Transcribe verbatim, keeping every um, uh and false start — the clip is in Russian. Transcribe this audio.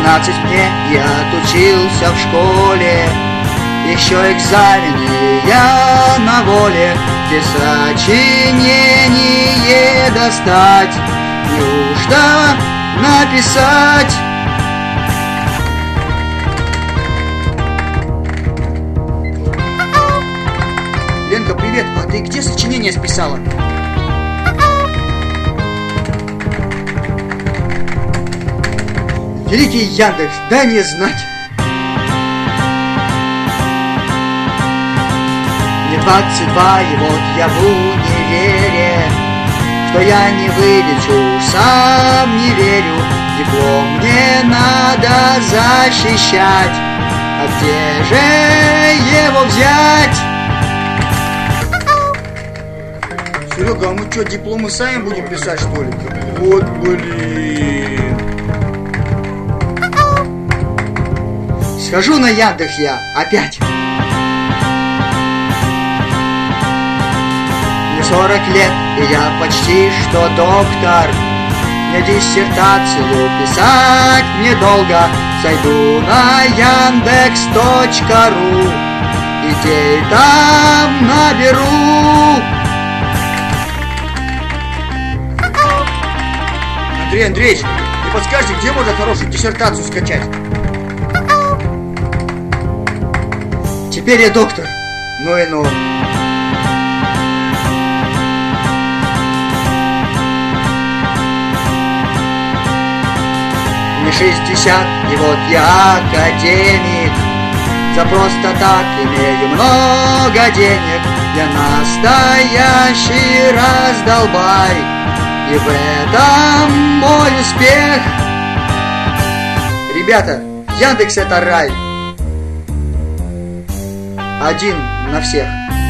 Семнадцать мне, я отучился в школе, еще экзамены я на воле, где сочинение достать, неужто написать? Ленка, привет, а ты где сочинение списала? Великий Яндекс, дай мне знать. Мне двадцать два, и вот я в универе, что я не вылечу, сам не верю. Диплом мне надо защищать, а где же его взять? Серега, а мы что, дипломы сами будем писать, что ли? Вот блин. Схожу на Яндекс я опять. Мне сорок лет, и я почти что доктор. Мне диссертацию писать недолго. Зайду на яндекс точка ру, идей там наберу. Андрей Андреевич, не подскажете, где можно хорошую диссертацию скачать? Теперь я доктор. Ну и ну. Мне шестьдесят, и вот я академик. За просто так имею много денег. Я настоящий раздолбай, и в этом мой успех. Ребята, Яндекс это рай. Один на всех.